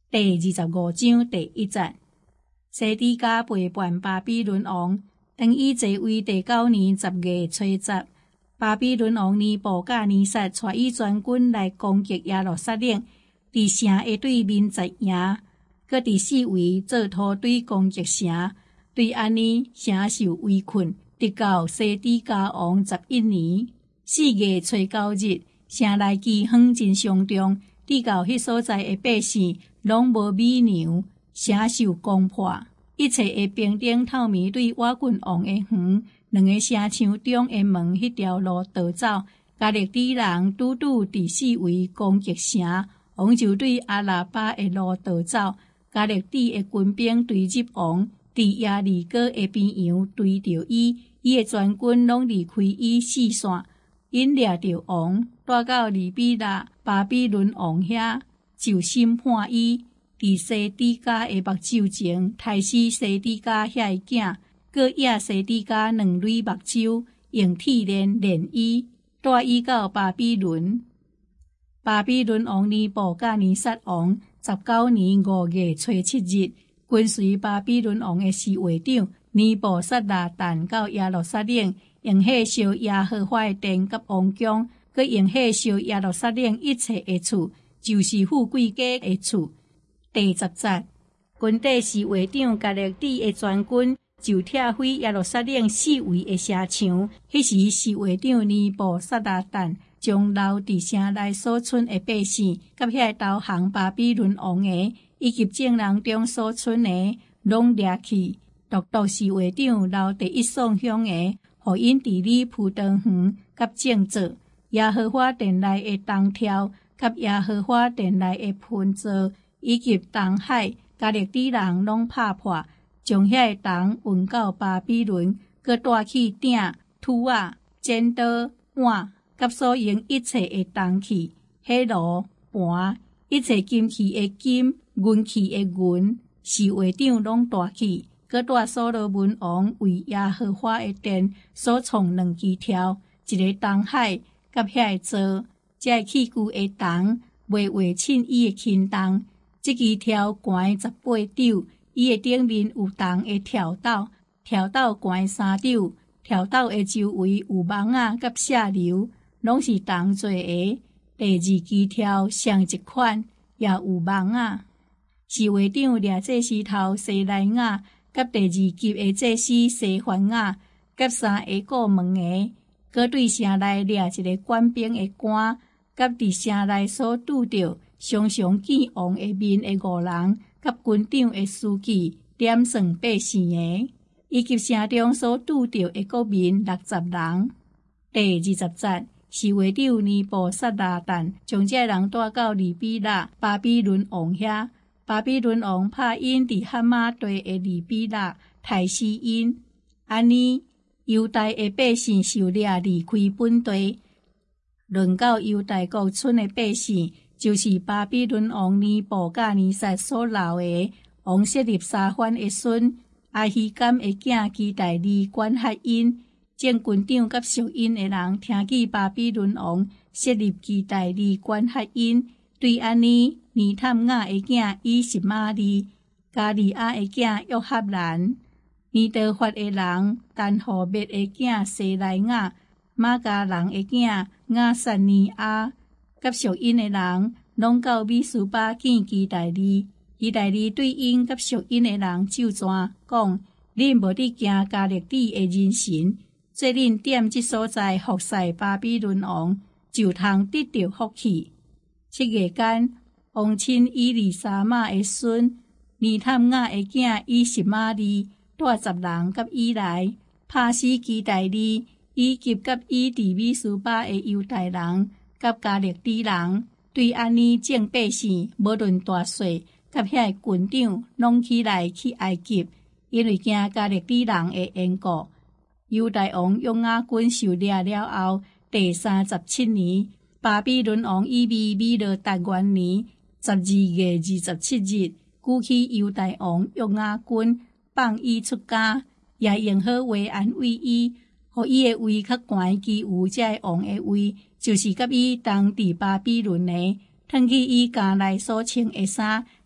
第25章第1節，西底家背叛巴比倫王。當伊即位第9年10月初10，巴比倫王尼布甲尼撒帶伊全軍來攻擊耶路撒冷，佇城的對面陣營，閣佇四圍做土堆攻擊城。對安尼，城受圍困，直到西底家王11年4月初9日，城內饑荒真嚴重，直到迄所在的百姓攏無米糧，城受攻破。一切的兵丁透明對瓦郡王的園，兩個城牆中的門迄條路逃走。加勒底人拄佇四圍攻擊城，王就對阿拉巴的路逃走。加勒底的軍兵追入王，佇耶利哥的邊洋追着伊，伊的全軍攏離開伊四線，因掠着王，帶到利比拉巴比倫王遐，就審判伊。佇西底家的目睭前，殺死西底家遐個囝，閣野西底家2蕊目睭，用鐵鏈連伊，帶伊到巴比倫。巴比倫王尼布甲尼撒王19年5月初7日，跟隨巴比倫王的侍衛長尼布撒拉旦到耶路撒冷，用火燒耶和華的殿甲王宮，閣用火燒耶路撒冷一切的厝，就是富貴家的厝。第10節，軍隊侍衛長加勒底的全軍就拆毀耶路撒冷四圍的城牆。迄時侍衛長尼布撒拉旦將留佇城內所存的百姓，甲遐投降巴比倫王的，以及眾人中所存的，攏掠去。獨獨侍衛長留第一所鄉的，互因治理葡萄園甲種植。耶和華殿內的銅條，甲耶和華殿內的盆座，以及東海加勒底人攏拍破，將遐個銅運到巴比倫，閣帶去鼎、杵仔、剪刀、碗，甲所用一切的銅器、火爐、盤，一切金器的金、銀器的銀，侍衛長攏帶去，閣帶所羅門王為耶和華的殿所創2支條，一個東海甲遐個座，這器具的銅袂畫凊伊的輕重。這支條懸18肘，伊的頂面有銅的條斗，條斗懸3肘，條斗的周圍有網仔甲射流，攏是銅做的。第2支條上一款，也有網仔。侍衛長掠祭司頭西萊雅，甲第2級的祭司西番雅，甲3個過門的，閣對城內掠一個官兵的官，甲佇城內所拄着常常見王的面的5人，甲軍長的書記點算百姓的，以及城中所拄着的國民60人。第20節，侍衛長尼布撒拉旦將這人帶到利比拉巴比倫王遐，巴比倫王拍因佇哈馬地的利比拉，殺死因。安尼，猶大的百姓受掠離開本地。論到猶大國村的百姓，就是巴比倫王尼布甲尼撒所留的，王設立沙番的孫阿希甘的囝基大利管轄因。眾軍長甲屬因的人聽見巴比倫王設立基大利管轄因，對安尼尼探雅的囝以實瑪利、加利亞的囝約合蘭、尼德法的人但何別的囝西萊雅、瑪加人的囝亞撒尼亞，甲屬因的人攏到米斯巴見基大利。基大利對因甲屬因的人咒詛講：恁無得行加勒底的人神，做恁踮即所在服侍巴比倫王，就通得到福氣。7月間，王親以利沙瑪的孫尼探雅的囝以實瑪利帶10人甲伊來，拍死基大利以及甲伊佇米斯巴的猶大人甲加勒底人。對安尼眾百姓，無論大小，甲遐個軍長，攏起來去埃及，因為驚加勒底人的緣故。猶大王約雅斤受掠了後，第37年，巴比倫王以米勒達元年12月27日，舉起猶大王約雅斤，放伊出家，也用好話安慰伊，互伊的位較懸其餘這王的位，就是甲伊同佇巴比倫的，褪去伊家內所穿的衫，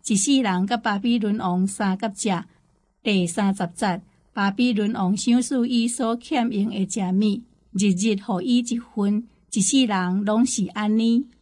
一世人甲巴比伦王相夹食。第30节，巴比伦王赏赐伊所欠用的食物，日日互伊一份，一世人拢是安尼。